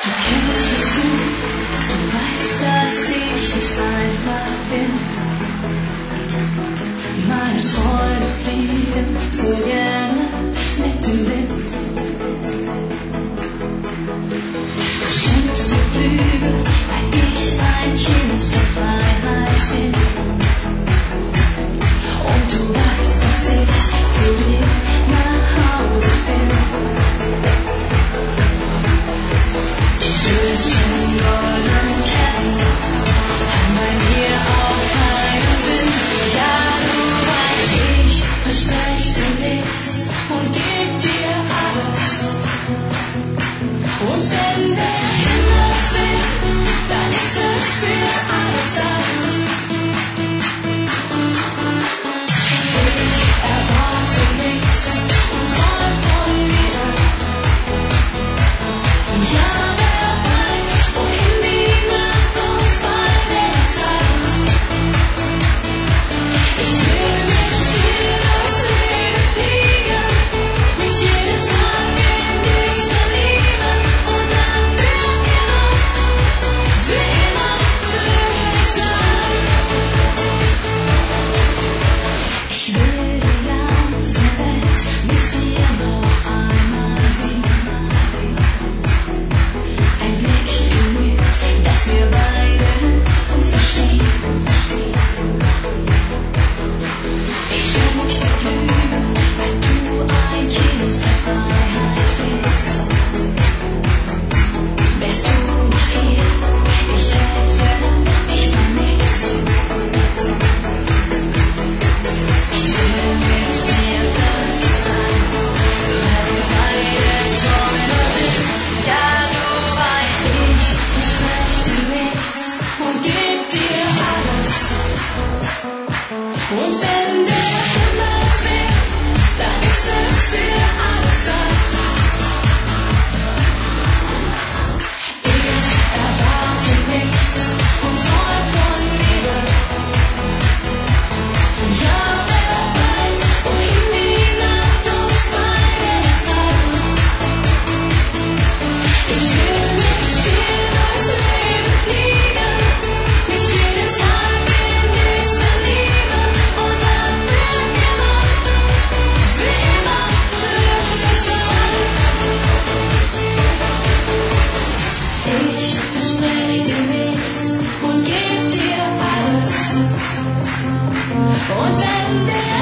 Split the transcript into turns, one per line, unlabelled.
Du kennst mich gut, du weißt, dass ich nicht einfach bin. Meine Träume fliegen so gerne mit dem Wind. Du schenkst mir Flügel, weil ich ein Kind der Freiheit bin. Und du weißt, dass ich zu dir nach Hause finde. Die schönsten goldenen Ketten haben bei mir auch keinen Sinn. Ja, du weißt, ich verspreche dir nichts und geb dir alles. Und wenn der Himmel fällt, dann ist es für alle Zeit. Ich erwarte nichts und träum von Liebe. Ja, wer weiß, wohin die Nacht uns beide treibt. Ich will mit dir durchs Leben fliegen, mich jeden Tag in dich verlieben und dann für immer glücklich sein. Ich will die ganze Welt mit dir noch einmal sehen. Ein Blick genügt, dass wir beide uns verstehen. Ich schenk dir Flügel, weil du ein Kind der Freiheit bist. Wärst du nicht hier, ich hätte dich vermisst. Ich will mit dir verliebt sein, weil wir beide Träume sind. Ja, du weißt, ich verspreche dir nichts und geb dir alles. Und wenn der Himmel fällt, dann ist es für alle Zeit. Ich erwarte nichts und träum von Liebe. Ja, wer weiß, wohin die Nacht uns beide treibt. Ich will mit dir durchs Leben fliegen, mich jeden Tag in dich verlieben und dann für immer glücklich sein. Ich verspreche dir nichts und geb dir alles. Und wenn der